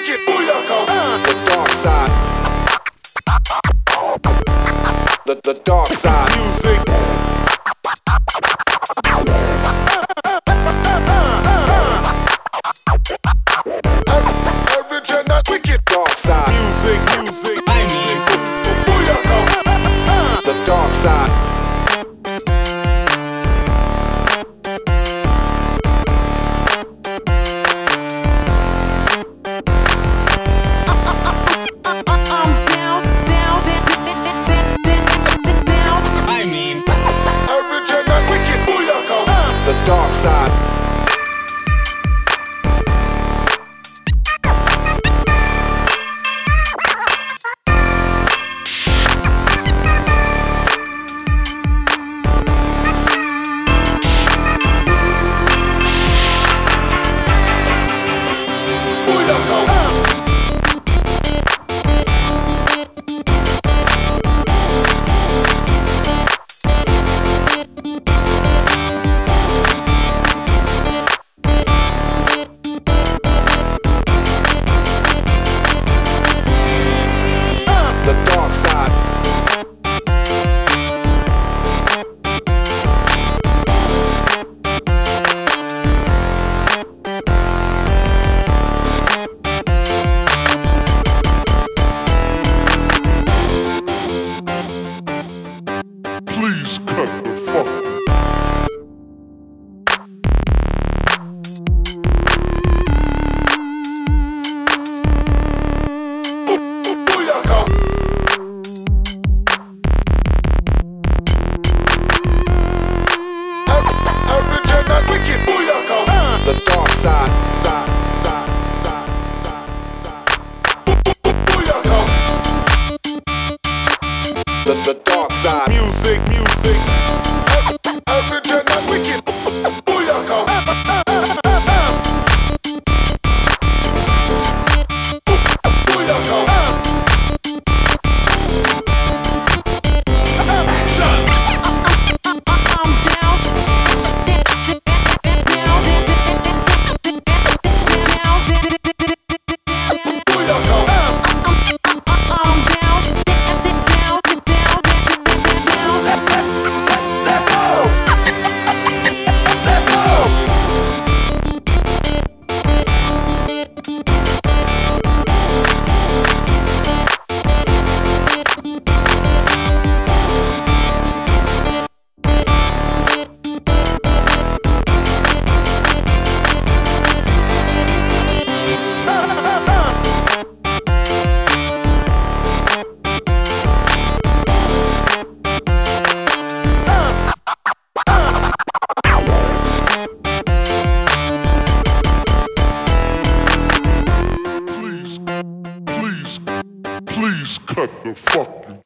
wicked, booyaka. The dark side. The dark side. Music. Original wicked dark side. Music. I mean, booyaka. The dark side. The dark side. Please cut the fuck. Original wicked booyaka. The dark side. The dark side. Music. Original wicked booyaka. Please cut the fucking